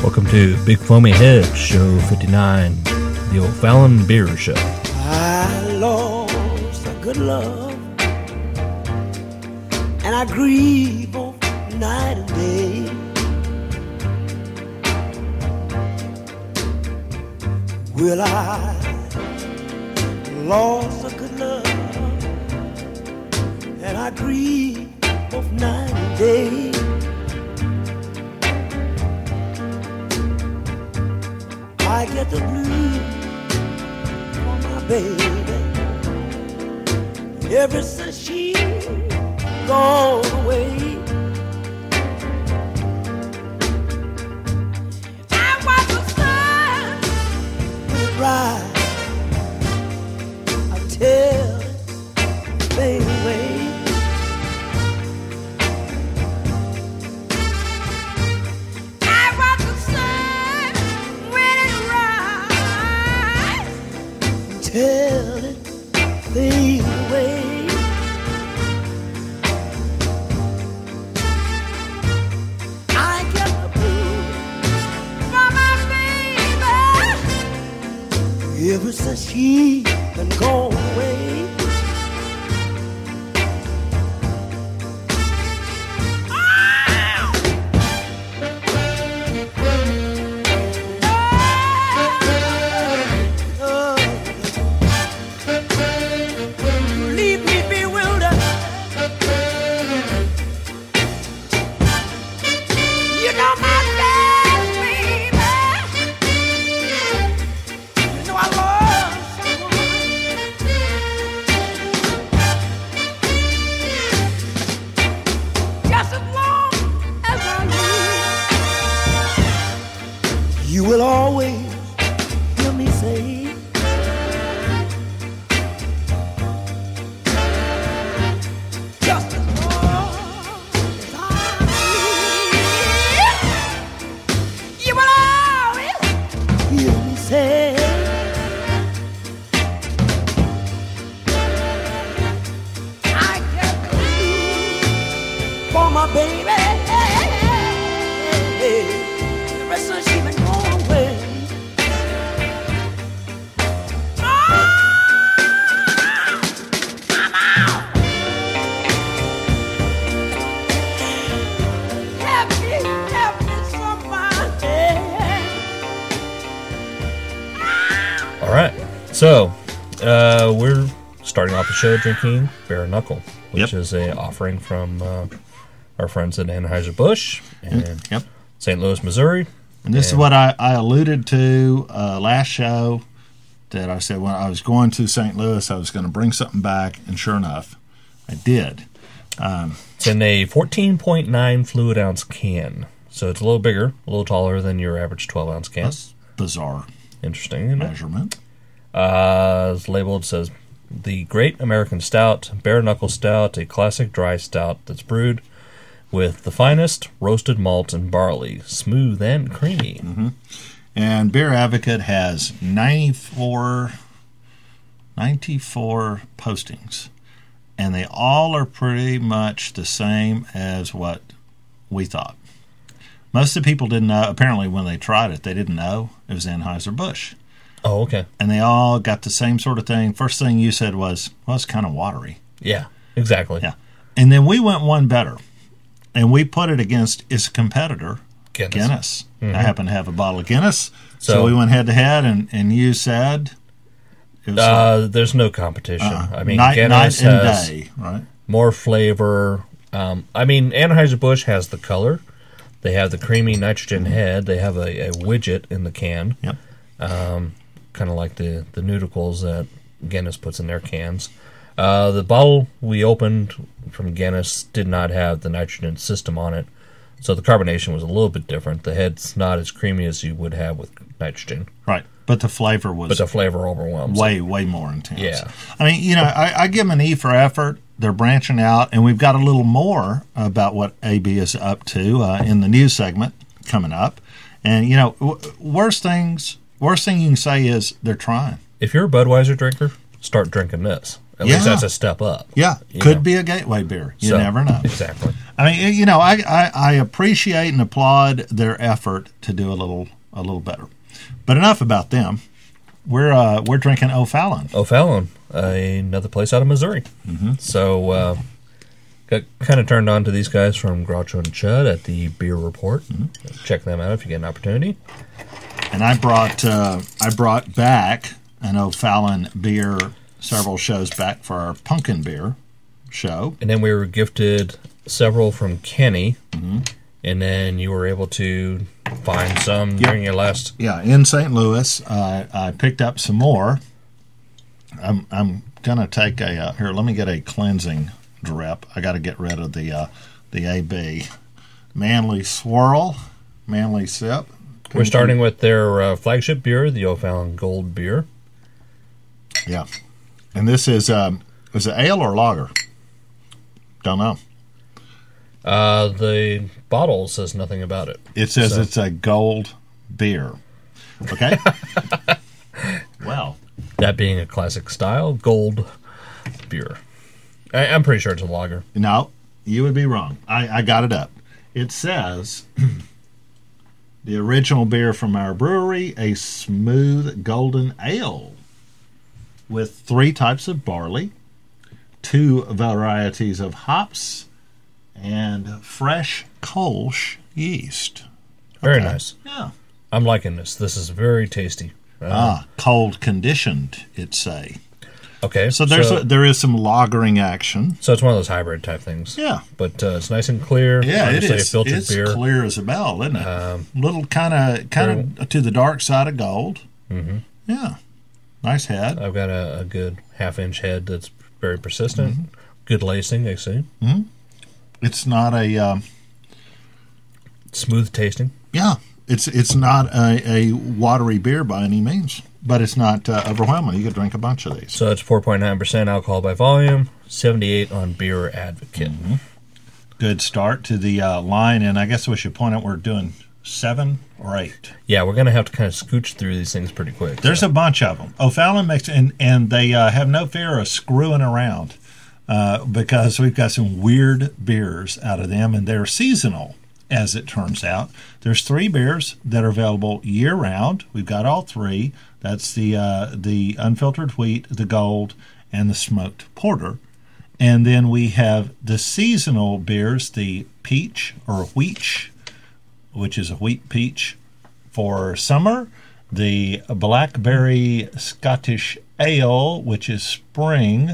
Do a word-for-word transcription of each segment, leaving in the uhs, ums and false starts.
Welcome to Big Foamy Head, show fifty-nine, the old Fallon Beer Show. I lost a good love, and I grieve both night and day. Well, I lost a good love, and I grieve both night and day. I get the blues for my baby ever since she gone away. I watch the sun rise, I tell it fade away. Tell it, fade away. I get the blues for my baby ever since she been gone away. You will always hear me say, just as long as I live, you will always hear me say, I get blue for my baby ever since she been gone. All right, so uh, we're starting off the show drinking Bare Knuckle, which Yep. is a offering from uh, our friends at Anheuser-Busch and Yep. Saint Louis, Missouri. And this And- is what I, I alluded to uh, last show, that I said when I was going to Saint Louis, I was going to bring something back, and sure enough, I did. Um, It's in a fourteen point nine fluid ounce can, so it's a little bigger, a little taller than your average twelve ounce can. that's bizarre Interesting, isn't it? measurement. Uh, it's labeled, says, the Great American Stout, Bare Knuckle Stout, a classic dry stout that's brewed with the finest roasted malt and barley, smooth and creamy. Mm-hmm. And Beer Advocate has ninety-four, ninety-four postings, and they all are pretty much the same as what we thought. Most of the people didn't know. Apparently, when they tried it, they didn't know it was Anheuser-Busch. Oh, okay. And they all got the same sort of thing. First thing you said was, well, it's kind of watery. Yeah, exactly. Yeah. And then we went one better, and we put it against its competitor, Guinness. Guinness. Mm-hmm. I happen to have a bottle of Guinness, so, So- we went head-to-head, and, and you said it was Uh, there's no competition. uh, I mean, night, Guinness night and has day, right? more flavor. Um, I mean, Anheuser-Busch has the color. They have the creamy nitrogen head. They have a, a widget in the can. Yep. Um, kind of like the, the nudicles that Guinness puts in their cans. Uh, the bottle we opened from Guinness did not have the nitrogen system on it, so the carbonation was a little bit different. The head's not as creamy as you would have with nitrogen, Right. But the flavor was but the flavor overwhelms it. way, way more intense. Yeah. I mean, you know, I, I give them an E for effort. They're branching out, and we've got a little more about what A B is up to uh, in the news segment coming up. And, you know, w- worst things, worst thing you can say is they're trying. If you're a Budweiser drinker, start drinking this. At Yeah. least that's a step up. Yeah, you could know. be a gateway beer. You So, never know. Exactly. I mean, you know, I, I, I appreciate and applaud their effort to do a little a little better. But enough about them. We're uh, we're drinking O'Fallon. O'Fallon, another place out of Missouri. Mm-hmm. So uh, got kind of turned on to these guys from Groucho and Chud at the Beer Report. Mm-hmm. Check them out if you get an opportunity. And I brought uh, I brought back an O'Fallon beer several shows back for our pumpkin beer show. And then we were gifted several from Kenny. Mm-hmm. And then you were able to find some Yep. during your last... Yeah, in Saint Louis, uh, I picked up some more. I'm I'm gonna take a uh, here. Let me get a cleansing drip. I got to get rid of the uh, the A B. Manly Swirl, Manly Sip. We're starting with their uh, flagship beer, the O'Fallon Gold Beer. Yeah, and this is um, is it ale or lager? Don't know. Uh, the bottle says nothing about it. It says So- it's a gold beer. Okay. Well, That being a classic style, gold beer. I, I'm pretty sure it's a lager. no, you would be wrong. I, I got it up. It says the original beer from our brewery, a smooth golden ale with three types of barley, two varieties of hops, and fresh Kolsch yeast. Very Okay. nice. Yeah. I'm liking this. This is very tasty. Uh, Ah, cold conditioned, it say. okay. So there's so, a, there is some lagering action. so it's one of those hybrid type things. Yeah. But uh, it's nice and clear. Yeah, it Obviously is. a filtered It's beer. clear as a bell, isn't it? Um, Little kind of kind of to the dark side of gold. Mm-hmm. Yeah, nice head. I've got a, a good half inch head that's very persistent. Mm-hmm. Good lacing, I see. It's not a um, Smooth tasting. yeah. It's it's not a, a watery beer by any means, but it's not uh, overwhelming. You could drink a bunch of these. So it's four point nine percent alcohol by volume, seventy-eight on Beer Advocate. Mm-hmm. Good start to the uh, line, and I guess we should point out we're doing seven or eight. Yeah, we're going to have to kind of scooch through these things pretty quick. There's so. a bunch of them. O'Fallon makes, and, and they uh, have no fear of screwing around uh, because we've got some weird beers out of them, and they're seasonal, as it turns out. There's three beers that are available year-round. We've got all three. That's the uh, the unfiltered wheat, the gold, and the smoked porter. And then we have the seasonal beers, the peach or wheat, which is a wheat peach for summer, the blackberry Scottish ale, which is spring,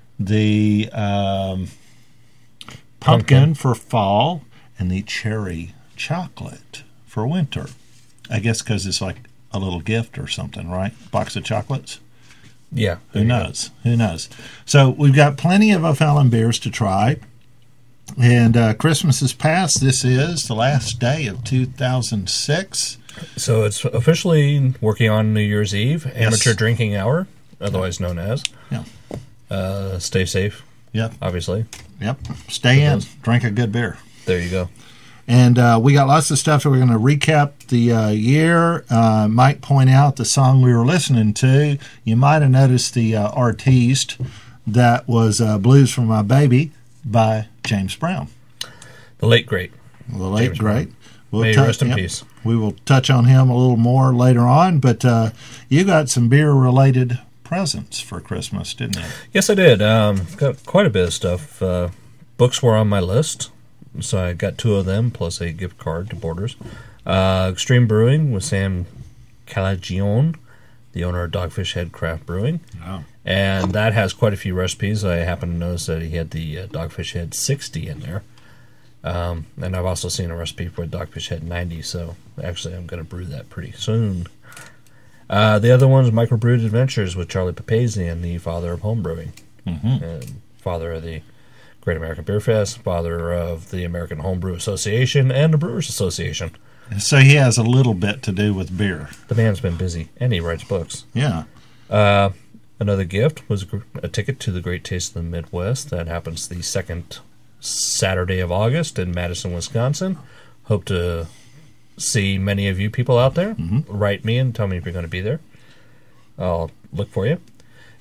the um, pumpkin, Pumpkin. for fall, and the cherry chocolate for winter. I guess because it's like a little gift or something, right? Box of chocolates. Yeah. Who knows? Who knows? So we've got plenty of O'Fallon beers to try. And uh, Christmas is past. This is the last day of two thousand six. So it's officially working on New Year's Eve, amateur drinking hour, otherwise known as. Yeah. Uh, stay safe, Yep. obviously. Yep. Stay in. Drink a good beer. There you go. And uh, we got lots of stuff that we're going to recap the uh, year. Uh, might point out the song we were listening to. You might have noticed the uh, artiste that was uh, Blues for My Baby by James Brown. The late great. The late James great. We'll May he tou- rest in yep. peace. We will touch on him a little more later on. But uh, you got some beer-related presents for Christmas, didn't you? Yes, I did. Um, got quite a bit of stuff. Uh, books were on my list, so I got two of them, plus a gift card to Borders. Uh, Extreme Brewing with Sam Calagione, the owner of Dogfish Head Craft Brewing. Oh. And that has quite a few recipes. I happen to notice that he had the uh, Dogfish Head sixty in there. Um, and I've also seen a recipe for Dogfish Head ninety, so actually I'm going to brew that pretty soon. Uh, the other one is Microbrewed Adventures with Charlie Papazian, the father of homebrewing, Mm-hmm. and father of the Great American Beer Fest, father of the American Homebrew Association, and the Brewers Association. So he has a little bit to do with beer. The man's been busy, and he writes books. Yeah. Uh, another gift was a, gr- a ticket to the Great Taste of the Midwest. That happens the second Saturday of August in Madison, Wisconsin. Hope to see many of you people out there. Mhm. Write me and tell me if you're going to be there. I'll look for you.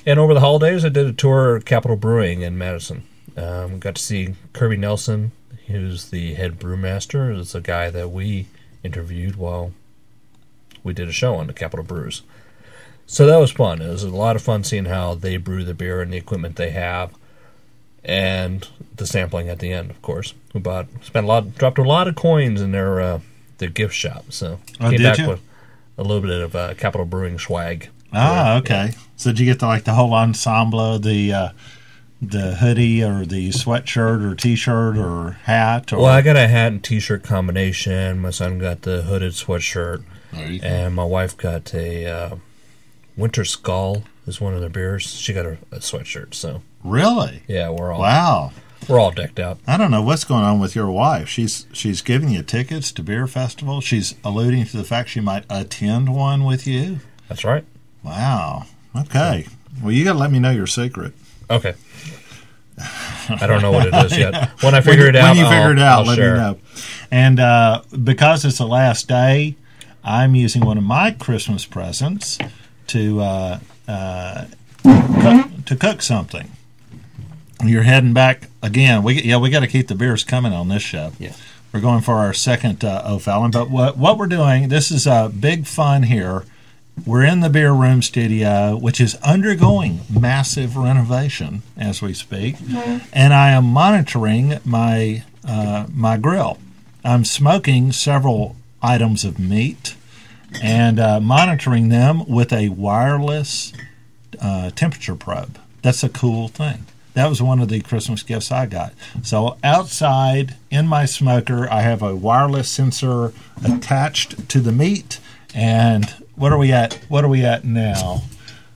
And over the holidays, I did a tour of Capitol Brewing in Madison. Um, got to see Kirby Nelson, who's the head brewmaster. It's a guy that we interviewed while we did a show on the Capitol Brews. So that was fun. It was a lot of fun seeing how they brew the beer and the equipment they have, and the sampling at the end, of course. We bought, spent a lot, dropped a lot of coins in their uh, their gift shop. So oh, came did back you? with a little bit of uh, Capitol Brewing swag. Ah, okay. Yeah. So did you get the, like the whole ensemble, the uh, the hoodie or the sweatshirt or T-shirt or hat? Or... Well, I got a hat and T-shirt combination. My son got the hooded sweatshirt, and my wife got a uh, Winter Skull is one of their beers. She got a, a sweatshirt. So really, yeah, we're all wow. We're all decked out. I don't know what's going on with your wife. She's she's giving you tickets to beer festivals. She's alluding to the fact she might attend one with you. That's right. Wow. Okay. Well, you got to let me know your secret. Okay. I don't know what it is yet. When I figure when, it out, when you I'll, figure it out, I'll let share. me know. And uh, because it's the last day, I'm using one of my Christmas presents to uh, uh, cook, to cook something. You're heading back again. We yeah, we got to keep the beers coming on this show. Yeah, we're going for our second uh, O'Fallon. But what what we're doing, this is a big fun here. We're in the beer room studio, which is undergoing massive renovation as we speak, mm-hmm. and I am monitoring my uh, my grill. I'm smoking several items of meat and uh, monitoring them with a wireless uh, temperature probe. That's a cool thing. That was one of the Christmas gifts I got. So outside in my smoker, I have a wireless sensor attached to the meat. And what are we at? What are we at now?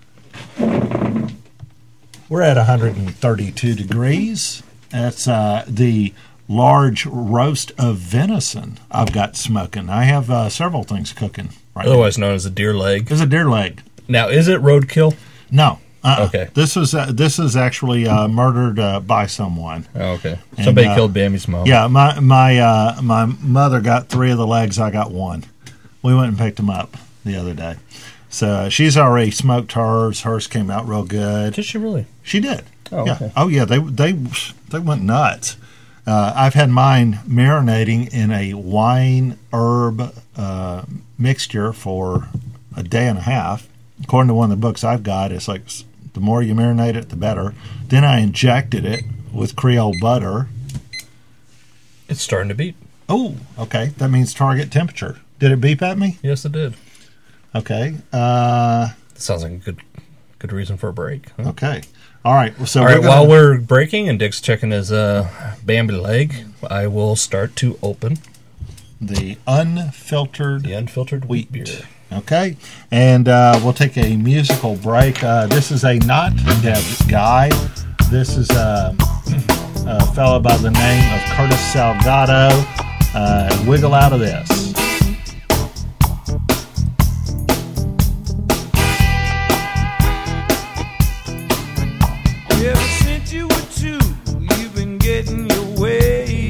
We're at one hundred thirty-two degrees. That's uh, the large roast of venison I've got smoking. I have uh, several things cooking right Otherwise now. known as a deer leg. It's a deer leg. Now, is it roadkill? No. Uh-uh. Okay. This was uh, this is actually uh, murdered uh, by someone. Oh, okay. Somebody and, uh, killed Bambi's mom. Yeah, my my uh, my mother got three of the legs. I got one. We went and picked them up the other day. So uh, she's already smoked hers. Hers came out real good. Did she really? She did. Oh, yeah. okay. Oh yeah. They they they went nuts. Uh, I've had mine marinating in a wine herb uh, mixture for a day and a half. According to one of the books I've got, it's like the more you marinate it, the better. Then I injected it with Creole butter. It's starting to beep. Oh, okay. That means target temperature. Did it beep at me? Yes, it did. Okay. Uh, That sounds like a good good reason for a break. Huh? okay. All right. So All we're right, gonna, while we're breaking and Dick's checking his uh, Bambi leg, I will start to open the unfiltered the unfiltered wheat beer. Okay, and uh, we'll take a musical break. Uh, this is a not dead guy. This is a, a fellow by the name of Curtis Salgado. Uh, wiggle out of this. Ever since you were two, you've been getting your way.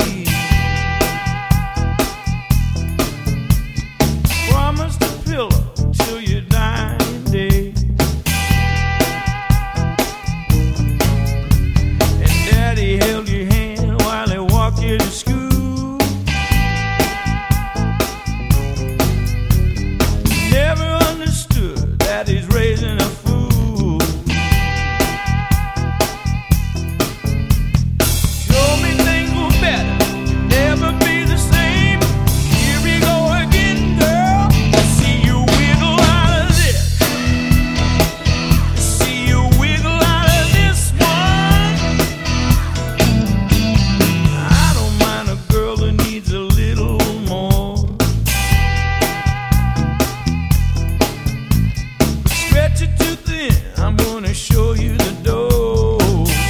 Promised a pillow till your dying day. And Daddy held your hand while he walked you to school. Never understood that he's raising a fool. Told me things were better, never be the same. Here we go again, girl. See you wiggle out of this. See you wiggle out of this one. I don't mind a girl who needs a little more. Stretch it too thin, I'm gonna show you the door.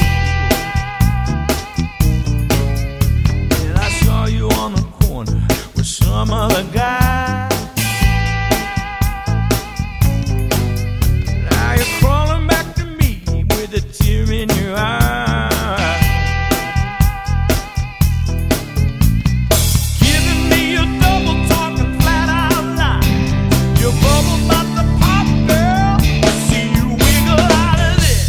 And I saw you on the corner with some other guy. Now you're crawling back to me with a tear in your eye. Giving me your double talk and flat out lie. Your bubble about to pop, girl. See you wiggle out of this.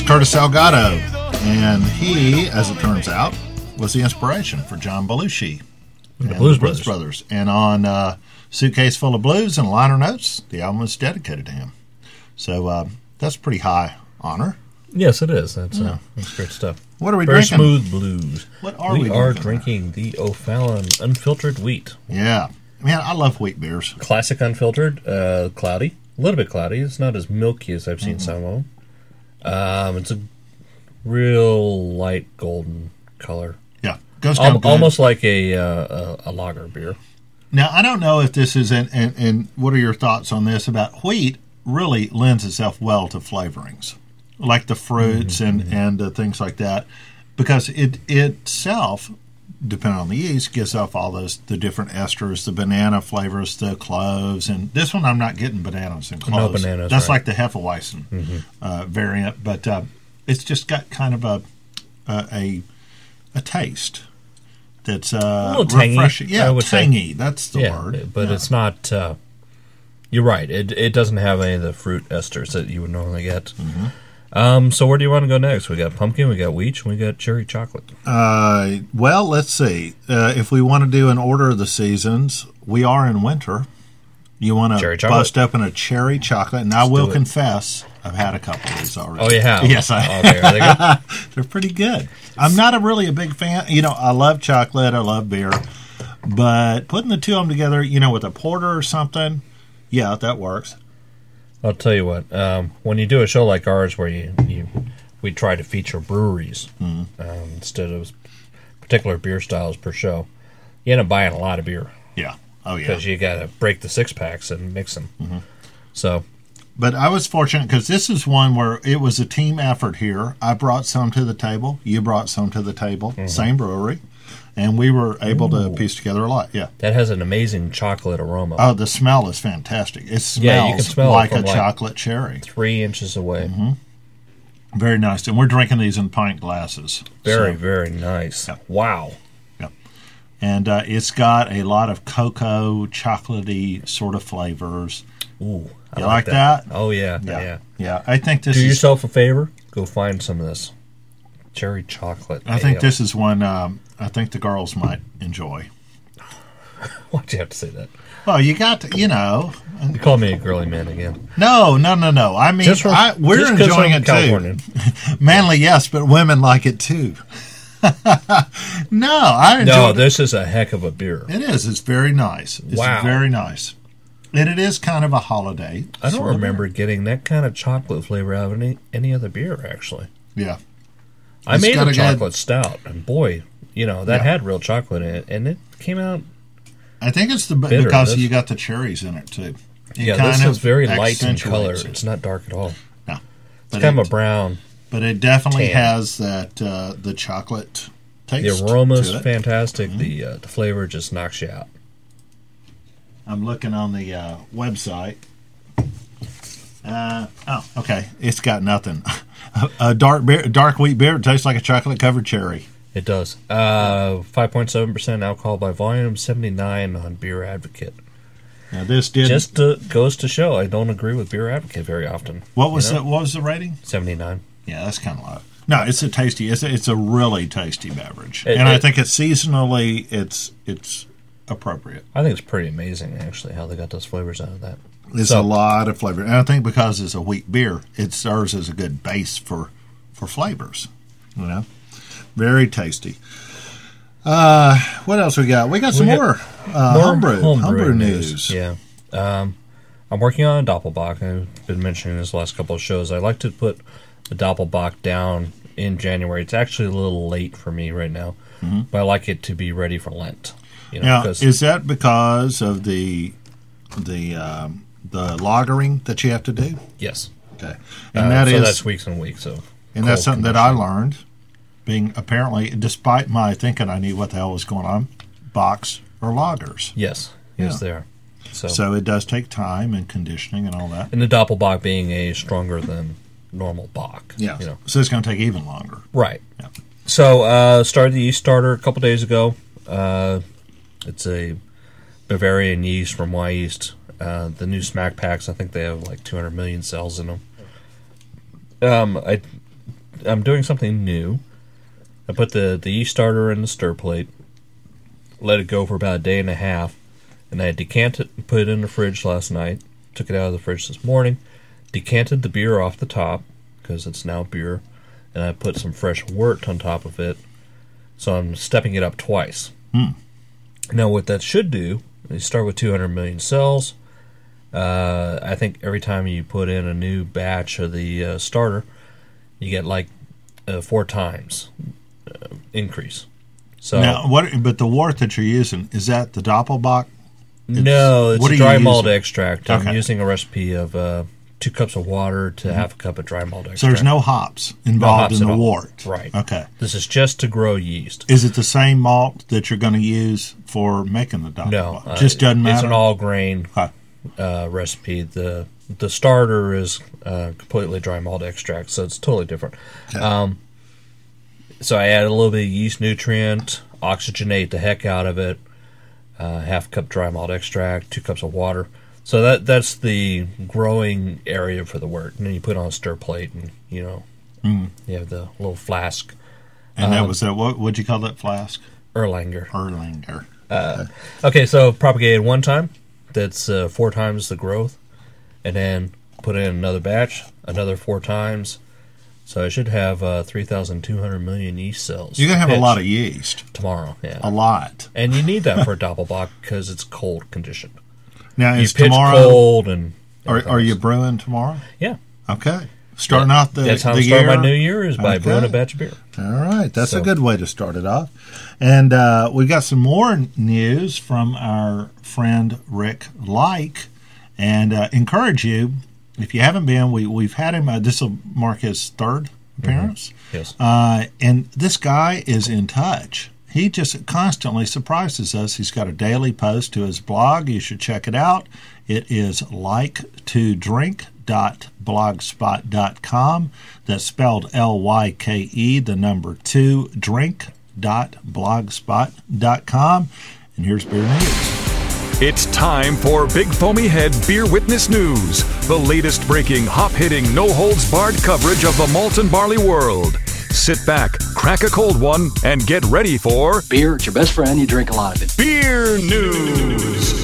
Curtis Salgado, and he, as it turns out, was the inspiration for John Belushi The and Blues the Blues Brothers. Brothers. And on uh, Suitcase Full of Blues and Liner Notes, the album was dedicated to him. So uh, that's pretty high honor. Yes, it is. That's, uh, that's great stuff. What are we Very drinking? smooth blues. What are we we are drinking? drinking the O'Fallon Unfiltered Wheat. Yeah. Man, I love wheat beers. Classic unfiltered, uh, cloudy. A little bit cloudy. It's not as milky as I've seen Mm-hmm. some of them. Um, it's a real light golden color. Yeah. Goes down Al- good. almost like a, uh, a a lager beer. Now, I don't know if this is, and, and, and what are your thoughts on this about wheat really lends itself well to flavorings, like the fruits Mm-hmm. and, and uh, things like that, because it itself, depending on the yeast, gives off all those, the different esters, the banana flavors, the cloves, and this one I'm not getting bananas and No cloves. bananas, That's right. like the Hefeweizen uh, variant, but uh, it's just got kind of a a, a, a taste. That's uh, A little tangy, refreshing. Yeah, I would say. tangy. That's the yeah, word. but Yeah. it's not. Uh, you're right. It it doesn't have any of the fruit esters that you would normally get. Mm-hmm. Um, so where do you want to go next? We got pumpkin, we got wheat, and we got cherry chocolate. Uh, well, let's see. Uh, if we want to do an order of the seasons, we are in winter. You want Cherry to chocolate. bust open a cherry chocolate, and I Let's will do it. confess, I've had a couple of these already. Oh, you have? Yes, I. Okay, are they good? They're pretty good. I'm not a really a big fan. You know, I love chocolate. I love beer, but putting the two of them together, you know, with a porter or something, yeah, that works. I'll tell you what. Um, when you do a show like ours, where you, you we try to feature breweries Mm-hmm. um, instead of particular beer styles per show, you end up buying a lot of beer Yeah. Oh yeah. because you got to break the six packs and mix them. Mm-hmm. So But I was fortunate because this is one where it was a team effort here. I brought some to the table. You brought some to the table. Same brewery. And we were able to piece together a lot. Yeah. that has an amazing chocolate aroma. Oh, the smell is fantastic. It smells Yeah, you can smell it like a from, like- chocolate cherry. Three inches away. Mm-hmm. Very nice. And we're drinking these in pint glasses. Very, So- very nice. Yeah. Wow. and uh, it's got a lot of cocoa, chocolatey sort of flavors. Ooh, I You like that? Oh yeah, Yeah. yeah. Yeah. I think this Do is. yourself a favor. Go find some of this cherry chocolate. I think ale. this is one um, I think the girls might enjoy. Why'd you have to say that? Well, you got to, you know. You called me a girly man again. No, no, no, no. I mean, Just from- I, we're just 'cause enjoying I'm it Californian. too. Manly, yes, but women like it too. no, I enjoy No, it. this is a heck of a beer. It is. It's very nice. It's Wow. very nice. And it is kind of a holiday. I don't sort of remember getting that kind of chocolate flavor out of any any other beer. Actually, beer. Yeah. I It's made got a a good- chocolate stout, and boy, you know that Yeah. had real chocolate in it, and it came out. I think it's the Bitter, because this. you got the cherries in it too. It Yeah, kind this of is very light in color. accentuates it. It's not dark at all. No. It's But kind it, of a brown. but it definitely tan. has that uh, the chocolate taste. The aroma is to it. Mm-hmm. fantastic. The uh, the flavor just knocks you out. I'm looking on the uh, website. Uh, oh, okay. It's got nothing. a dark beer, dark wheat beer tastes like a chocolate covered cherry. It does. Uh, five point seven percent alcohol by volume, seventy-nine on Beer Advocate. Now this did. Just uh, goes to show I don't agree with Beer Advocate very often. what was you know? the what was the rating? seventy-nine. Yeah, that's kind of low. No, it's a tasty. It's a, it's a really tasty beverage, It- and I it- think it's seasonally. It's it's appropriate. I think it's pretty amazing, actually, how they got those flavors out of that. It's So- a lot of flavor, and I think because it's a wheat beer, it serves as a good base for for flavors. You know, very tasty. Uh, what else we got? We got some We got more, uh, More homebrew, homebrew homebrew news. Yeah. Um, I'm working on a Doppelbock. I've been mentioning this last couple of shows. I like to put the Doppelbock down in January. It's actually a little late for me right now, but I like it to be ready for Lent. You know, Now, 'cause- is that because of the the um, the lagering that you have to do? yes. Okay, and Uh, that so is that's weeks and weeks of and that's cold something that I condition. learned. Being apparently, despite my thinking I knew what the hell was going on, bocks or lagers. Yes, yes, Yeah. they are. So, So it does take time and conditioning and all that. and the Doppelbock being a stronger than normal Bock. Yeah. You know. So it's going to take even longer. Right. Yeah. So, uh, started the yeast starter a couple days ago. Uh, it's a Bavarian yeast from Y Yeast. Uh, the new Smack Packs, I think they have like two hundred million cells in them. Um, I I'm doing something new. I put the, the yeast starter in the stir plate, let it go for about a day and a half, and I decanted it and put it in the fridge last night. Took it out of the fridge this morning, decanted the beer off the top, because it's now beer, and I put some fresh wort on top of it, so I'm stepping it up twice. Mm. Now, what that should do, you start with two hundred million cells. Uh, I think every time you put in a new batch of the uh, starter, you get like uh, four times uh, increase. So Now, what? But the wort that you're using, is that the Doppelbock? no, it's what a are you dry malt using? extract. I'm Okay. using a recipe of uh, two cups of water to half a cup of dry malt extract. So there's no hops involved hops in at the all. wort. Right. Okay. This is just to grow yeast. Is it the same malt that you're going to use for making the Doppelbock? No, uh, Just doesn't matter. It's an all grain Okay. uh, recipe. The the starter is uh, completely dry malt extract, so it's totally different. Okay. Um, so I added a little bit of yeast nutrient, oxygenate the heck out of it, uh, half cup dry malt extract, two cups of water. So that that's the growing area for the wort. And then you put it on a stir plate, and you know Mm. you have the little flask And that Um, was that. What would you call that flask? Erlanger. Erlanger. Okay, so propagated one time. That's uh, four times the growth, and then put in another batch, another four times. So I should have uh, three thousand two hundred million yeast cells. You're going to have a pitched lot of yeast. tomorrow. Yeah, A lot. and you need that for a Doppelbock because it's cold conditioned. Now, You is pitch tomorrow. cold and Are, are you brewing tomorrow? Yeah, Okay. Starting off the, that's how the I start year. my new year is by Okay. brewing a batch of beer. All right, that's So- a good way to start it off. And uh, we got some more news from our friend Rick Like, and uh, encourage you if you haven't been. We we've had him. Uh, this will mark his third appearance, Yes. uh, and this guy is in touch. He just constantly surprises us. He's got a daily post to his blog. You should check it out. It is like to drink dot blogspot dot com. That's spelled L Y K E, the number two, drink dot blogspot dot com. And here's beer news. It's time for Big Foamy Head Beer Witness News, the latest breaking, hop-hitting, no-holds-barred coverage of the malt and barley world. Sit back, crack a cold one, and get ready for Beer, it's your best friend. You drink a lot of it. Beer News.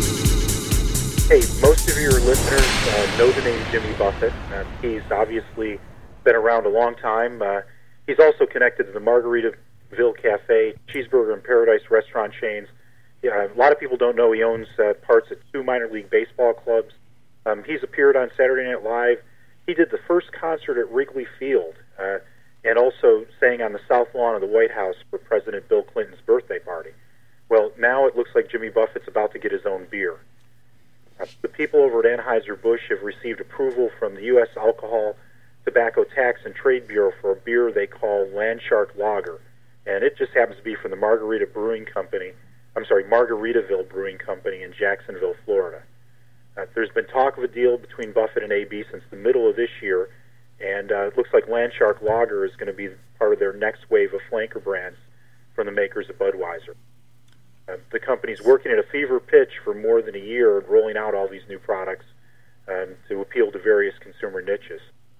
Hey, most of your listeners uh, know the name Jimmy Buffett. Uh, he's obviously been around a long time. Uh, he's also connected to the Margaritaville Cafe, Cheeseburger and Paradise restaurant chains. Yeah, a lot of people don't know he owns uh, parts of two minor league baseball clubs. Um, he's appeared on Saturday Night Live. He did the first concert at Wrigley Field uh, and also sang on the South Lawn of the White House for President Bill Clinton's birthday party. Well, now it looks like Jimmy Buffett's about to get his own beer. Uh, the people over at Anheuser-Busch have received approval from the U S Alcohol, Tobacco Tax and Trade Bureau for a beer they call Landshark Lager, and it just happens to be from the Margarita Brewing Company, I'm sorry, Margaritaville Brewing Company in Jacksonville, Florida. Uh, there's been talk of a deal between Buffett and A B since the middle of this year, and uh, it looks like Landshark Lager is going to be part of their next wave of flanker brands from the makers of Budweiser. Uh, the company's working at a fever pitch for more than a year, rolling out all these new products um, to appeal to various consumer niches.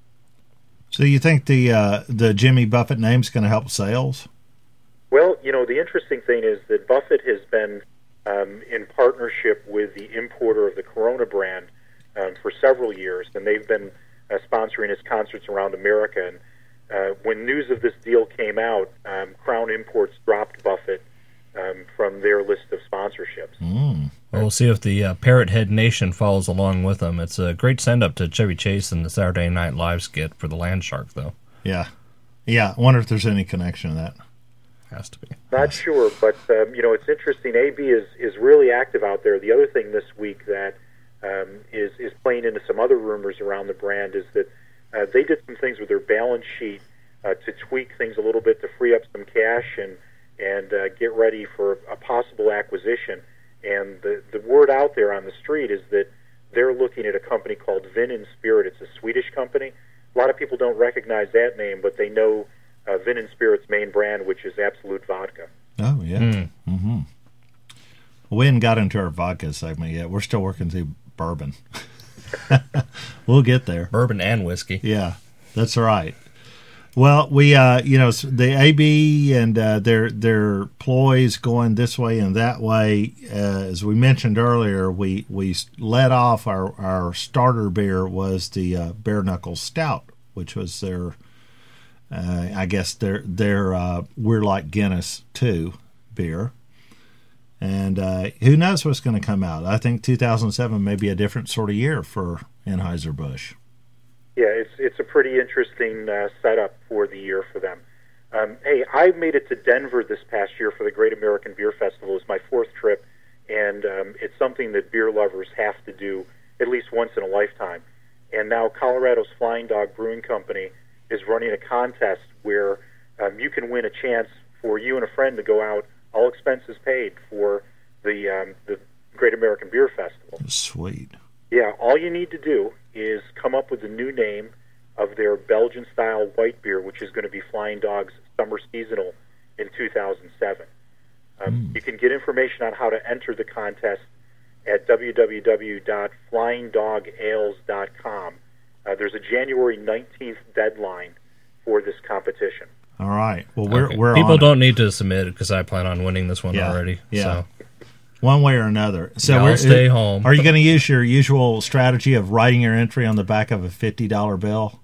So you think the uh, the Jimmy Buffett name's going to help sales? Well, you know, the interesting thing is that Buffett has been um, in partnership with the importer of the Corona brand um, for several years, and they've been uh, sponsoring his concerts around America. And uh, when news of this deal came out, um, Crown Imports dropped Buffett um, from their list of sponsorships. Mm. Well, we'll see if the uh, Parrot Head Nation follows along with them. It's a great send-up to Chevy Chase and the Saturday Night Live skit for the Landshark, though. Yeah. Yeah, I wonder if there's any connection to that. Has to be. Not sure, but um, you know, it's interesting. A B is is really active out there. The other thing this week that um, is is playing into some other rumors around the brand is that uh, they did some things with their balance sheet uh, to tweak things a little bit to free up some cash and and uh, get ready for a possible acquisition. And the the word out there on the street is that they're looking at a company called Vin and Spirit. It's a Swedish company. A lot of people don't recognize that name, but they know Uh, Vin and Spirit's main brand, which is Absolute Vodka. Oh, yeah. Mm. Mm-hmm. We hadn't got into our vodka segment yet. We're still working through bourbon. We'll get there. Bourbon and whiskey. Yeah, that's right. Well, we, uh, you know, the A B and uh, their their ploys going this way and that way. Uh, as we mentioned earlier, we we let off our, our starter beer was the uh, Bare Knuckle Stout, which was their, uh, I guess their their uh, We're Like Guinness two beer. And uh, who knows what's going to come out? I think two thousand seven may be a different sort of year for Anheuser-Busch. Yeah, it's it's a pretty interesting uh, setup for the year for them. Um, hey, I made it to Denver this past year for the Great American Beer Festival. It was my fourth trip, and um, it's something that beer lovers have to do at least once in a lifetime. And now Colorado's Flying Dog Brewing Company is running a contest where um, you can win a chance for you and a friend to go out, all expenses paid, for the um, the Great American Beer Festival. Sweet. Yeah, all you need to do is come up with the new name of their Belgian-style white beer, which is going to be Flying Dog's Summer Seasonal in two thousand seven. Um, mm. You can get information on how to enter the contest at w w w dot flying dog ales dot com. Uh, there's a January nineteenth deadline for this competition. All right. Well, we're Okay. we're People on don't it. need to submit because I plan on winning this one Yeah. already. Yeah. So. One way or another. So Yeah, I'll we're- stay home. Are you going to use your usual strategy of writing your entry on the back of a fifty dollar bill?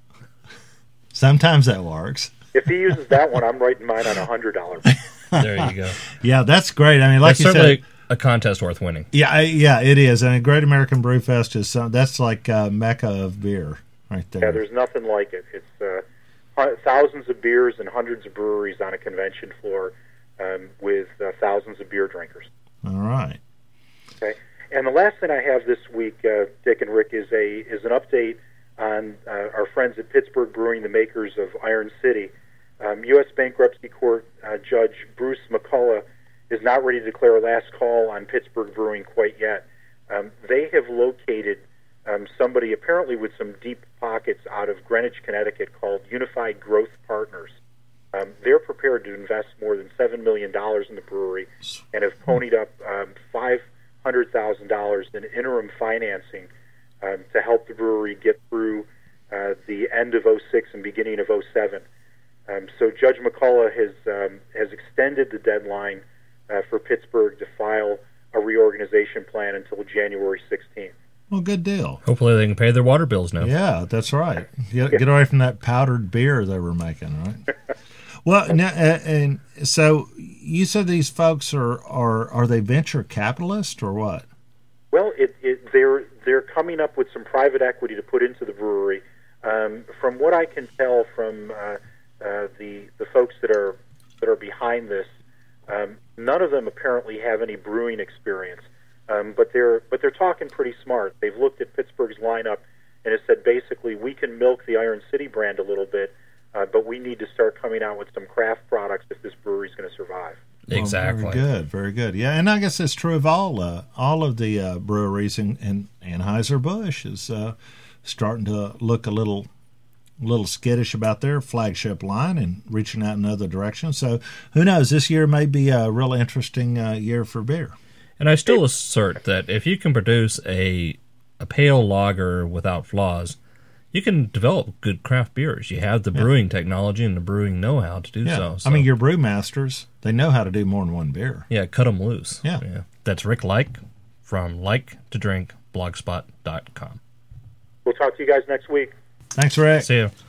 Sometimes that works. If he uses that one, I'm writing mine on a one hundred dollars. There you go. Yeah, that's great. I mean, like That's you certainly said, a contest worth winning. yeah, I- yeah, it is. And Great American Brew Fest is some, that's like a mecca of beer right there. Yeah, there's nothing like it. It's uh, hu- thousands of beers and hundreds of breweries on a convention floor um, with uh, thousands of beer drinkers. All right. Okay, and the last thing I have this week, uh, Dick and Rick, is a is an update on uh, our friends at Pittsburgh Brewing, the makers of Iron City. Um, U S Bankruptcy Court uh, Judge Bruce McCullough is not ready to declare a last call on Pittsburgh Brewing quite yet. Um, they have located um, somebody apparently with some deep pockets out of Greenwich, Connecticut, called Unified Growth Partners. Um, they're prepared to invest more than seven million dollars in the brewery and have ponied up um, five hundred thousand dollars in interim financing um, to help the brewery get through uh, the end of oh six and beginning of oh seven. Um, so Judge McCullough has um, has extended the deadline uh, for Pittsburgh to file a reorganization plan until January sixteenth. Well, good deal. Hopefully they can pay their water bills now. Yeah, that's right. Get, get away from that powdered beer they were making, right? Well, now, uh, and so you said these folks are, are are they venture capitalists or what? Well, it, it, they're they're coming up with some private equity to put into the brewery. Um, from what I can tell from uh, uh, the the folks that are that are behind this, um, none of them apparently have any brewing experience. Um, but they're but they're talking pretty smart. They've looked at Pittsburgh's lineup and have said basically we can milk the Iron City brand a little bit, uh, but we need to start coming out with some craft products if this brewery is going to survive. Exactly. Well, very good, very good. Yeah, and I guess it's true of all uh, all of the uh, breweries, and, and Anheuser-Busch is uh, starting to look a little little skittish about their flagship line and reaching out in other directions. So who knows? This year may be a real interesting uh, year for beer. And I still assert that if you can produce a a pale lager without flaws, you can develop good craft beers. You have the Yeah. brewing technology and the brewing know-how to do Yeah, so. so. I mean, your brewmasters, they know how to do more than one beer. Yeah, cut them loose. Yeah. That's Rick Like from Like to Drink blogspot dot com. We'll talk to you guys next week. Thanks, Rick. See you.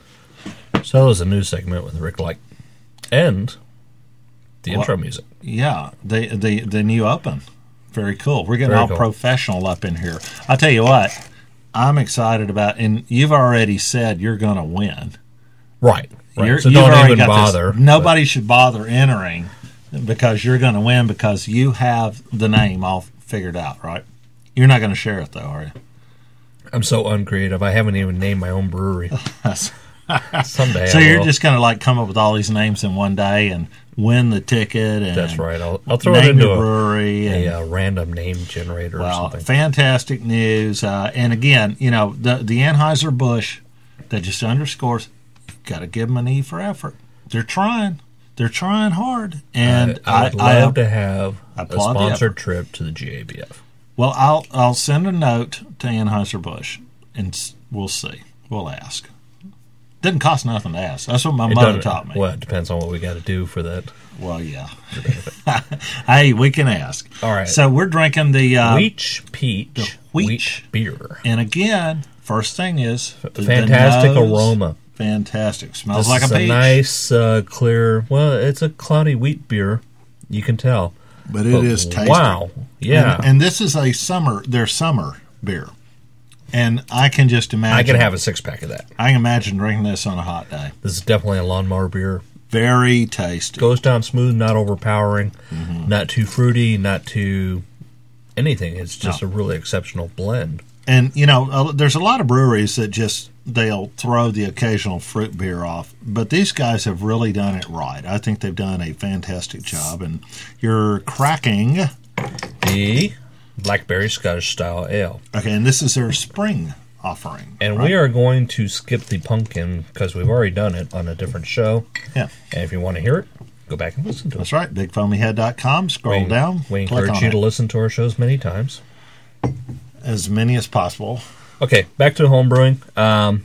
So that was a news segment with Rick Light. And the Well, intro music. Yeah, the the the new open. Very cool. We're getting Very all cool. professional up in here. I'll tell you what, I'm excited about, and you've already said you're going to win. Right. right. You're- So you've don't already even got this- bother. Nobody should bother entering because you're going to win because you have the name all figured out, right? You're not going to share it, though, are you? I'm so uncreative. I haven't even named my own brewery. Someday So I you're will. just going to like come up with all these names in one day and win the ticket. And That's right. I'll, I'll throw it name into your a, brewery. a, and, uh, random name generator or well, something. fantastic news. Uh, and again, you know, the the Anheuser-Busch, that just underscores, you've got to give them an E for effort. They're trying. They're trying hard. And I, I would I, love I, to have a applaud the sponsored trip to the G A B F. well, I'll I'll send a note to Anheuser-Busch, and s- we'll see. We'll ask. Doesn't cost nothing to ask. That's what my It mother doesn't- taught me. Well, it depends on what we got to do for that. Well, yeah. Hey, we can ask. All right. So we're drinking the uh, Wheat peach the wheat, wheat. beer. and again, first thing is the Fantastic nose, aroma. Fantastic. Smells This like is a a peach. nice, uh, clear. Well, it's a cloudy wheat beer. You can tell. but it But is tasty. Wow. Yeah. And, and this is a summer, their summer beer. And I can just imagine. I can have a six pack of that. I can imagine drinking this on a hot day. This is definitely a lawnmower beer. Very tasty. Goes down smooth, not overpowering, Mm-hmm. not too fruity, not too anything. It's just No. a really exceptional blend. And, you know, uh, there's a lot of breweries that just, they'll throw the occasional fruit beer off. But these guys have really done it right. I think they've done a fantastic job. And you're cracking. The Blackberry Scottish Style Ale. Okay, and this is their spring offering. And right? we are going to skip the pumpkin because we've already done it on a different show. Yeah, And if you want to hear it, go back and listen to it. that's right. big foamy head dot com. Scroll We- down. We click encourage on you it. to listen to our shows many times. As many as possible. Okay, back to home brewing. Um,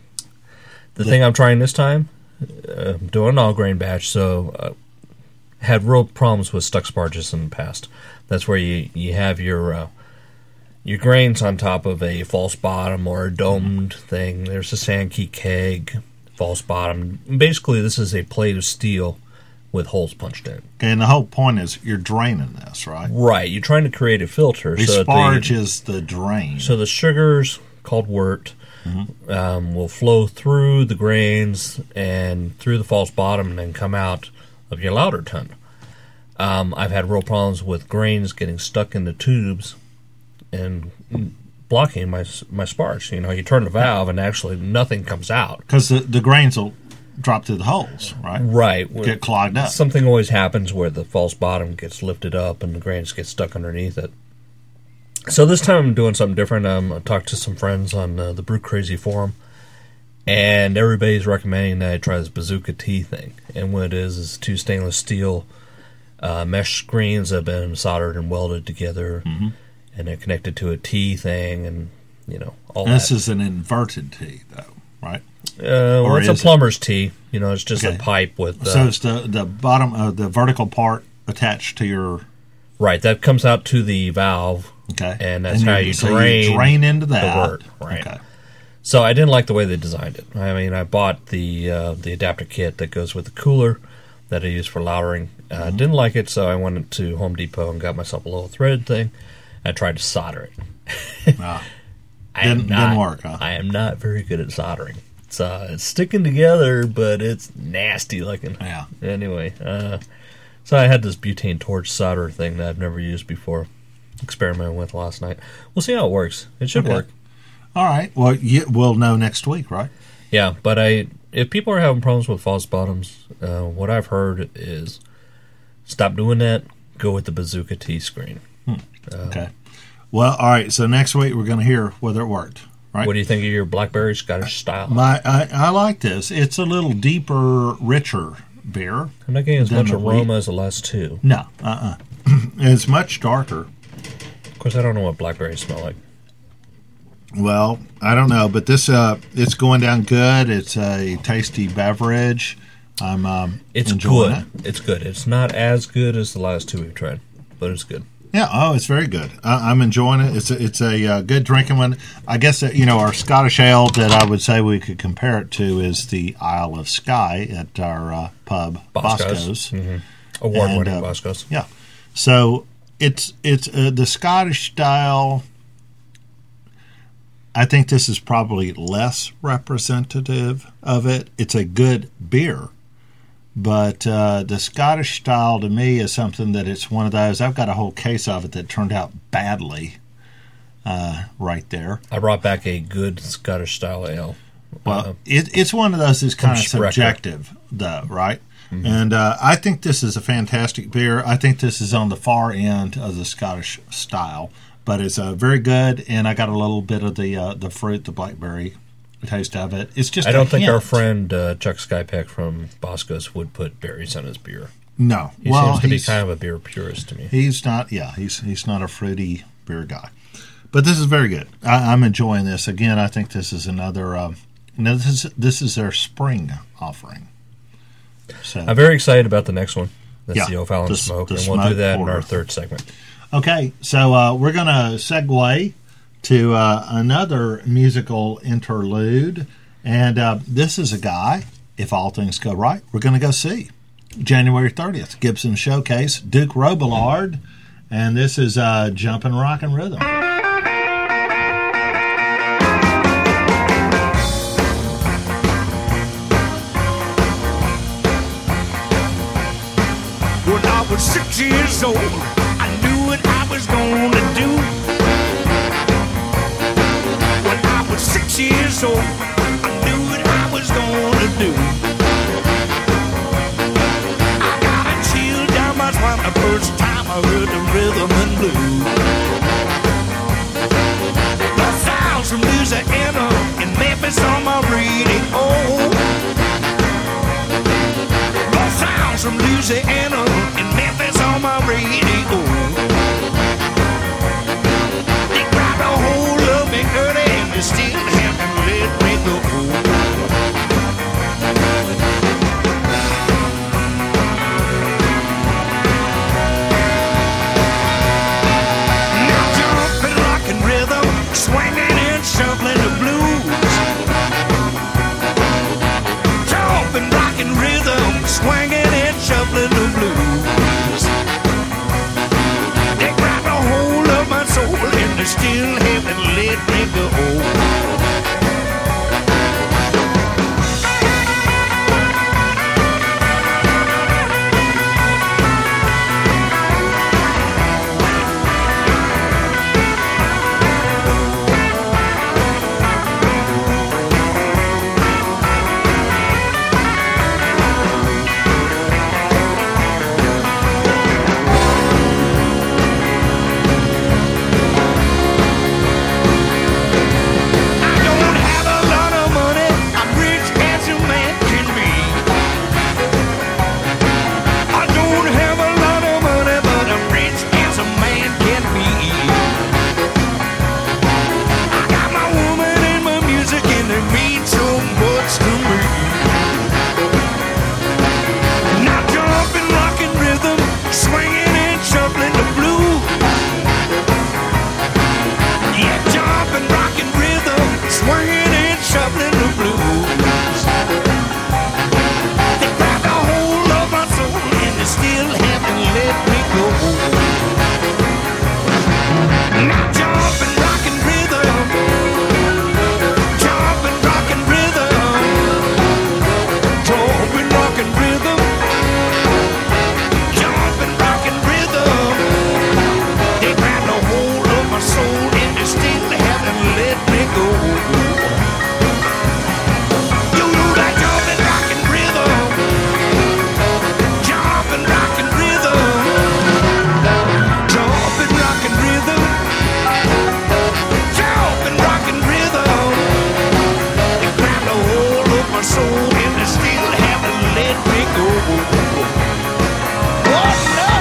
the thing I'm trying this time, uh, I'm doing an all grain batch, so uh, had real problems with stuck sparges in the past. That's where you, you have your uh, your grains on top of a false bottom or a domed thing. There's a Sankey keg, false bottom. Basically, this is a plate of steel with holes punched in. Okay, and the whole point is you're draining this, right? Right, you're trying to create a filter. The so that sparge the, is the drain. So the sugars, called wort, um, will flow through the grains and through the false bottom and then come out of your lauter tun. Um, I've had real problems with grains getting stuck in the tubes and blocking my my sparge. You know, you turn the valve and actually nothing comes out. Because the, the grains will drop through the holes, right? Right. Get clogged up. Something always happens where the false bottom gets lifted up and the grains get stuck underneath it. So this time I'm doing something different. Um, I talked to some friends on uh, the Brew Crazy forum, and everybody's recommending that I try this Bazooka T thing. And what it is is two stainless steel uh, mesh screens that have been soldered and welded together, Mm-hmm. and they're connected to a T thing, and you know all And this that. is an inverted T, though, right? uh, well, or it's a is it? plumber's T. You know, it's just Okay. a pipe with. Uh, So it's the, the bottom, uh, the vertical part attached to your, Right, that comes out to the valve, okay? and that's how you're- you so drain, you drain into that. wort, right. Okay. So I didn't like the way they designed it. I mean, I bought the uh, the adapter kit that goes with the cooler that I use for lautering. Uh, Mm-hmm. Didn't like it, so I went to Home Depot and got myself a little threaded thing. I tried to solder it. Ah, I am Didn't- not, didn't work, huh? I am not very good at soldering. It's, uh, it's sticking together, but it's nasty looking. yeah. Anyway, uh, so I had this butane torch solder thing that I've never used before. Experimenting with last night. We'll see how it works. It should Okay. work. All right. Well, you, we'll know next week, right? Yeah, but I if people are having problems with false bottoms, uh, what I've heard is stop doing that. Go with the Bazooka T screen. Okay. Well, all right. So next week we're going to hear whether it worked, right? What do you think of your Blackberry Scottish style? My, I, I like this. It's a little deeper, richer beer. I'm not getting as Then much the wheat. aroma as the last two. No, uh, uh it's much darker. Of course, I don't know what blackberries smell like. Well, I don't know, but this uh, it's going down good. It's a tasty beverage. I'm um, It's enjoying good. it. It's good. It's not as good as the last two we've tried, but it's good. Yeah. Oh, it's very good. I, I'm enjoying it. It's a, it's a uh, good drinking one. I guess that, you know, our Scottish ale that I would say we could compare it to is the Isle of Skye at our uh, pub, Bosco's. Bosco's. Mm-hmm. Award-winning And, uh, Bosco's. Yeah. So it's it's uh, the Scottish style. I think this is probably less representative of it. It's a good beer, but uh, the Scottish style to me is something that it's one of those. I've got a whole case of it that turned out badly. Uh, right there. I brought back a good Scottish style ale. Well, Uh, it, it's one of those that's kind of Sprecher. subjective, though, right? And uh, I think this is a fantastic beer. I think this is on the far end of the Scottish style, but it's uh, very good. And I got a little bit of the uh, the fruit, the blackberry taste of it. It's just I a don't think our hint. friend uh, Chuck Skypeck from Bosco's would put berries on his beer. No, He well, seems to be he's, kind of a beer purist to me. he's not. Yeah, he's he's not a fruity beer guy. But this is very good. I, I'm enjoying this. Again, I think this is another uh, Now this is this is their spring offering. So, I'm very excited about the next one. That's Yeah, the O'Fallon the- Smoke, the and we'll do smoke that in order. our third segment. okay, so uh, we're going to segue to uh, another musical interlude, and uh, this is a guy. If all things go right, we're going to go see January thirtieth Gibson Showcase, Duke Robillard, and this is uh, Jumpin' Rockin' Rhythm. When I was six years old, I knew what I was gonna do. When I was six years old, I knew what I was gonna do. I got a chill down my spine the first time I heard the rhythm and blues. The sounds from Louisiana and Memphis on my radio. The sounds from Louisiana and Memphis on my radio. They grabbed a hold of me early and they still haven't let me go. Now jumping, rockin' rhythm, swinging and shuffling the blues. Jumping, rockin' rhythm, swinging and shuffling the blues. They grabbed a hold of my soul and they still haven't let me go. I don't have a lot of money, I'm rich as a man can be. I don't have a lot of money, but I'm rich as a man can be. I got my woman and my music and they mean so much to me. Now jumping, rockin' rhythm, swinging and shuffling the blues. Yeah, jumping, rockin' rhythm, swinging and shuffling the blues. They grabbed a hold of my soul and they still haven't let me go. Now jumping, rockin' rhythm, jumping, rockin' rhythm, jumping, rockin' rhythm, jumping, rockin' rhythm. They grabbed a hold of my soul and they still haven't let me go. You do that jumping, rockin' rhythm, jumping, rockin' rhythm, jumping, rockin' rhythm, jumping, rockin' rhythm. They grabbed a hold of my soul and they still haven't let me go. Oh no!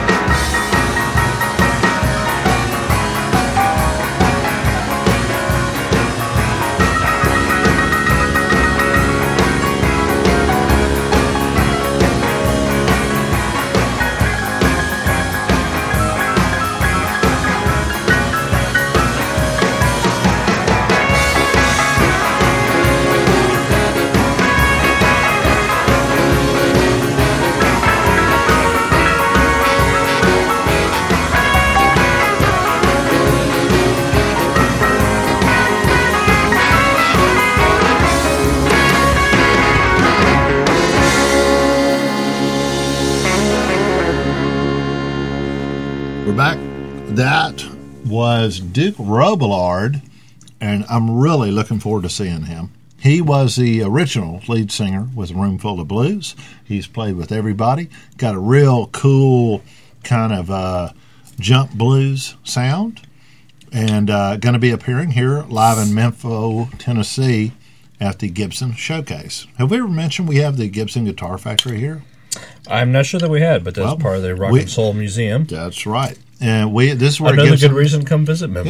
We're back. That was Duke Robillard, and I'm really looking forward to seeing him. He was the original lead singer with Room Full of Blues. He's played with everybody. Got a real cool kind of uh, jump blues sound, and uh, going to be appearing here live in Memphis, Tennessee at the Gibson Showcase. Have we ever mentioned we have the Gibson Guitar Factory here? I'm not sure that we had, but that's Well, part of the Rock we- and Soul Museum. That's right. And we this is where Another Gibson, good reason to come visit Memphis. Yeah.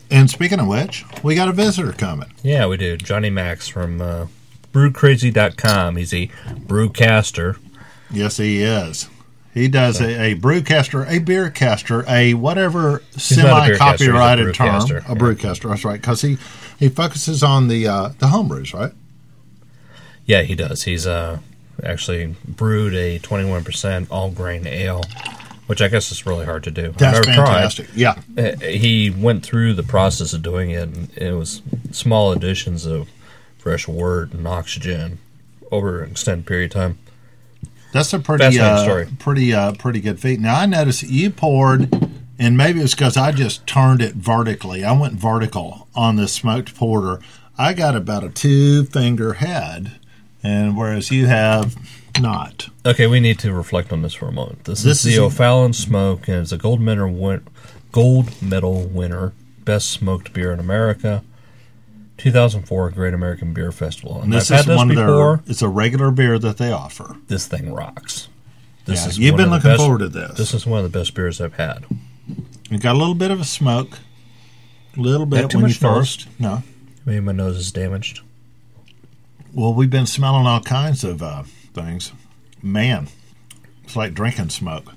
And speaking of which, we got a visitor coming. Yeah, we do. Johnny Max from uh, brew crazy dot com. He's a brewcaster. Yes, he is. He does a, a brewcaster, a beer caster, a whatever He's not a beer caster, he's a semi-copyrighted term. brewcaster. A Yeah. brewcaster, that's right. Because he, he focuses on the uh, the homebrews, right? Yeah, he does. He's uh, actually brewed a twenty-one percent all-grain ale, which I guess is really hard to do. That's I've never fantastic. Yeah. tried. Uh, He went through the process of doing it, and it was small additions of fresh wort and oxygen over an extended period of time. That's a pretty Fascinating uh, story. pretty uh, pretty good feat. Now I noticed that you poured, and maybe it's because I just turned it vertically. I went vertical on this smoked porter. I got about a two finger head, and whereas you have not. Okay, we need to reflect on this for a moment. This, This is the is a- O'Fallon Smoke, and it's a gold medal, win- gold medal winner, best smoked beer in America, two thousand four Great American Beer Festival. And And this I've is had this one of before. their. It's a regular beer that they offer. This thing rocks. This Yeah, is you've one been of the looking best- forward to this. This is one of the best beers I've had. You got a little bit of a smoke, a little bit Not too when you much nose. first. No. Maybe my nose is damaged. Well, we've been smelling all kinds of uh, things. Man, it's like drinking smoke.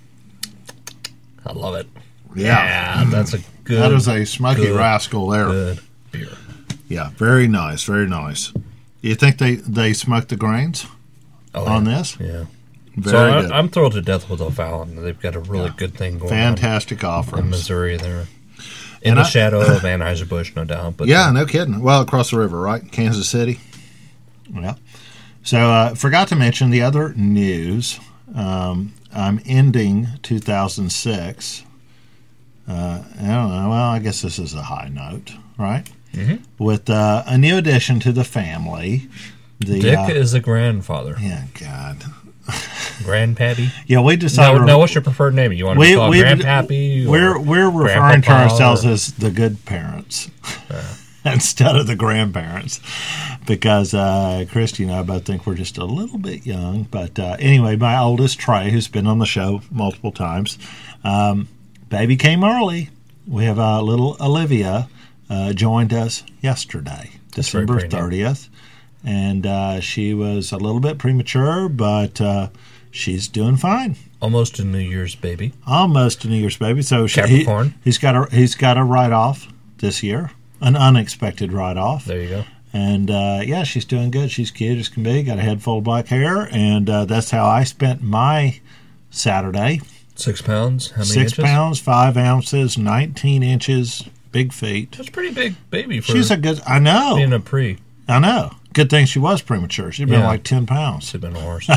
I love it. Yeah. Yeah, that's a good. That is a smoky good, rascal there. Good beer. Yeah, very nice, very nice. You think they, they smoked the grains Oh, on yeah. this? Yeah. Very so good. I, I'm thrilled to death with O'Fallon. They've got a really Yeah. good thing going Fantastic on in offerings. Missouri there. In And the I- shadow of Anheuser-Busch, no doubt. But Yeah, no kidding. Well, across the river, right? Kansas City. Yeah. So, uh, forgot to mention the other news. Um, I'm ending two thousand six. Uh, I don't know. Well, I guess this is a high note, right? Mhm. With uh, a new addition to the family. The, Dick uh, is a grandfather. yeah, God. Grandpappy? Yeah, we decided. Now, now, what's your preferred name? You want to we, be called we, Grandpappy? or We're we're referring to Grandpapa, ourselves or- as the good parents instead of the grandparents, because uh, Christy and I both think we're just a little bit young. But uh, anyway, my oldest Trey, who's been on the show multiple times, um, baby came early. We have uh, little Olivia uh, joined us yesterday, That's very December pretty name. thirtieth, and uh, she was a little bit premature, but uh, she's doing fine. Almost a New Year's baby. Almost a New Year's baby. So she, Capricorn. He, he's got a he's got a write off this year, an unexpected write off, There you go. and uh, yeah, she's doing good. She's cute as can be. Got a head full of black hair, and uh, that's how I spent my Saturday. Six pounds. How many Six inches? pounds, five ounces, nineteen inches, big feet. That's a pretty big baby for She's a good. I know. being a pre. I know. Good thing she was premature. She'd been Yeah. like ten pounds. Should have been a horse.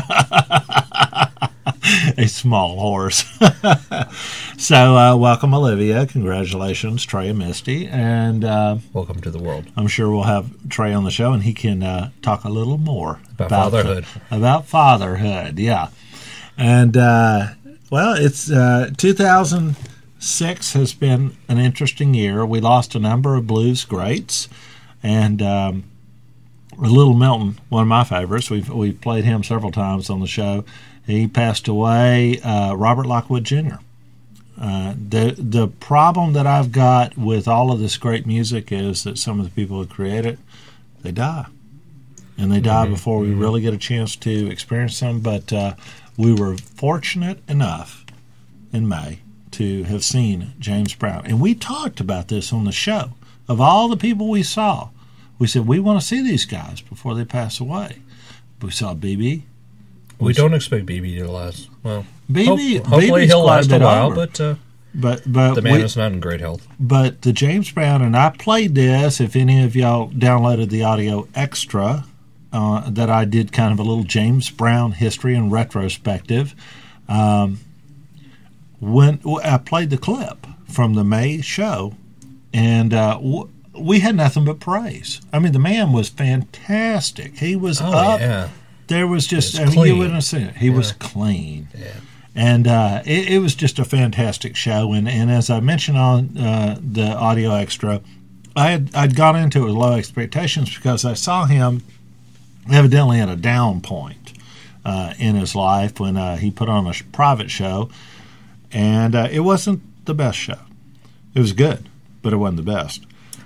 A small horse. So, uh, welcome, Olivia. Congratulations, Trey and Misty. And uh, Welcome to the world. I'm sure we'll have Trey on the show, and he can uh, talk a little more About fatherhood. About fatherhood, yeah. And, uh, well, it's uh, two thousand six has been an interesting year. We lost a number of blues greats. And um, Little Milton, one of my favorites, we've, we've played him several times on the show. He passed away, uh, Robert Lockwood Junior Uh, the the problem that I've got with all of this great music is that some of the people who create it, they die, and they die before we really get a chance to experience them. But uh, we were fortunate enough in May to have seen James Brown, and we talked about this on the show. Of all the people we saw, we said we want to see these guys before they pass away. We saw B B. We don't expect B B to last. Well, B B hope- hopefully B B's he'll quite a last a bit while, older. but uh, But but the man we, is not in great health. But the James Brown, and I played this, if any of y'all downloaded the audio extra, uh, that I did kind of a little James Brown history and retrospective. Um, when I played the clip from the May show, and uh, w- we had nothing but praise. I mean, the man was fantastic. He was Oh, up. yeah. There was just, It's I mean, you clean. wouldn't have seen it. He was clean. Yeah. And uh, it, it was just a fantastic show. And, and as I mentioned on uh, the audio extra, I had I'd gone into it with low expectations because I saw him evidently at a down point uh, in his life when uh, he put on a sh- private show, and uh, it wasn't the best show. It was good, but it wasn't the best.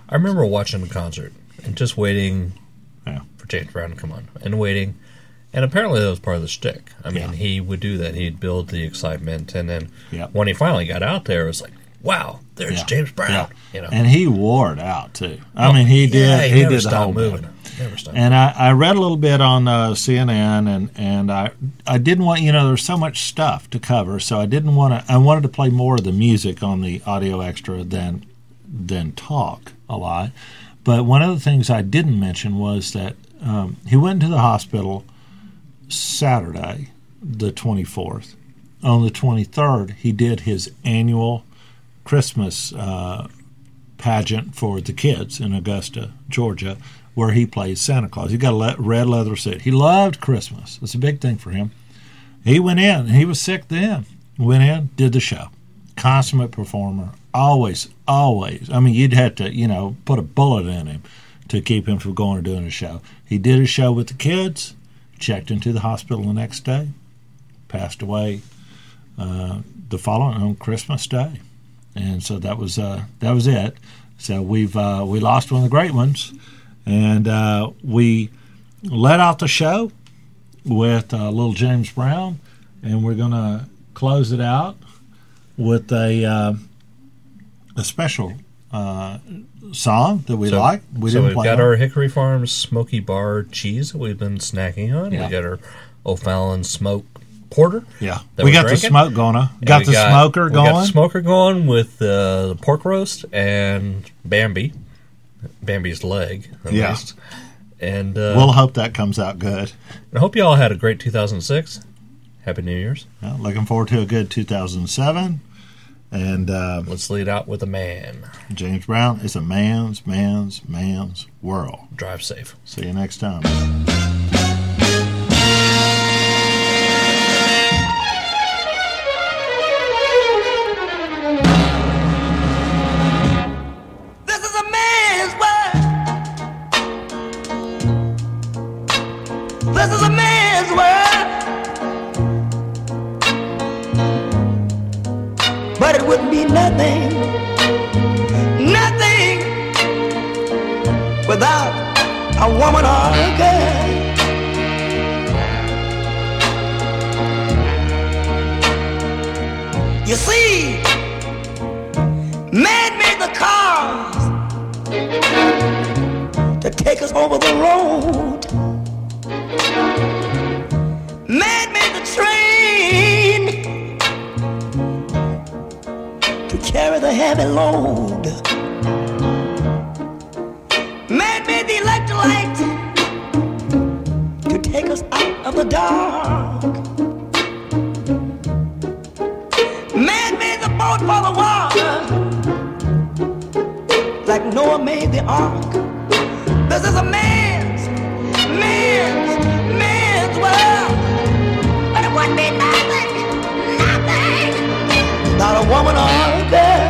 I remember watching the concert and just waiting Yeah. for James Brown to come on and waiting. And apparently that was part of the shtick. I mean, Yeah. he would do that. He'd build the excitement. And then Yeah. when he finally got out there, it was like, wow, there's Yeah. James Brown. Yeah. You know? And he wore it out too. I mean, he did. Yeah, he, he never did the stopped whole moving. bit. Never stopped. And I, I read a little bit on uh, C N N, and, and I I didn't want, you know, there's so much stuff to cover, so I didn't want to. I wanted to play more of the music on the audio extra than than talk a lot. But one of the things I didn't mention was that um, he went to the hospital Saturday, the twenty-fourth. On the twenty-third, he did his annual Christmas uh, pageant for the kids in Augusta, Georgia, where he plays Santa Claus. He got a le- red leather suit. He loved Christmas. It's a big thing for him. He went in. He was sick then. Went in, did the show. Consummate performer. Always, always. I mean, you'd have to, you know, put a bullet in him to keep him from going and doing a show. He did a show with the kids, checked into the hospital the next day, passed away uh, the following on Christmas Day. And so that was uh, that was it. So we've uh, we lost one of the great ones, and uh, we let out the show with uh, little James Brown, and we're gonna close it out with a uh, a special uh, song that we So- like. We so didn't we've play got on. our Hickory Farms Smoky Bar cheese that we've been snacking on. Yeah. We got our O'Fallon Smoke Porter. yeah. that We we're got drinking. the smoke going. Huh? And Got we the smoker we going. got the smoker going with uh, the pork roast and Bambi. Bambi's leg, at Yeah. least. And uh, We'll hope that comes out good. I hope you all had a great two thousand six. Happy New Year's. Well, looking forward to a good two thousand seven. And uh, Let's lead out with a man. James Brown is a man's, man's, man's world. Drive safe. See you next time. This is a man's world. This is a man's world. But it wouldn't be nothing, nothing without a woman or a girl. You see, man made the cars to take us over the road. Man made the train to carry the heavy load. Man made the electric light to take us out of the dark. Man made the boat for the water, like Noah made the ark. This is a man's, man's, man's world. But it wouldn't be nothing, nothing, not a woman or a girl.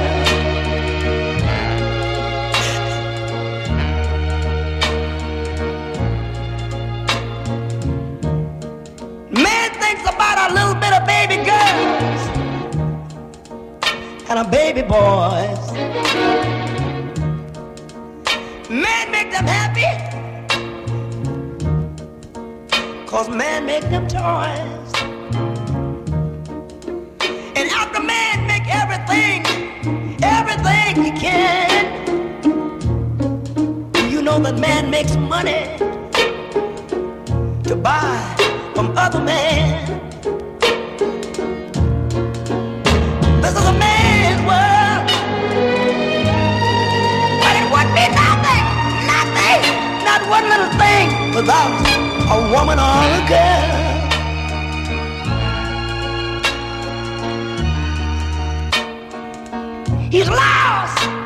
Man thinks about a little bit of baby girls and a baby boys. Man make them happy, cause man make them toys. And after man make everything, everything he can, you know that man makes money to buy from other men. This is a man's world, but it would be nothing, nothing, not one little thing without a woman or a girl. He's lost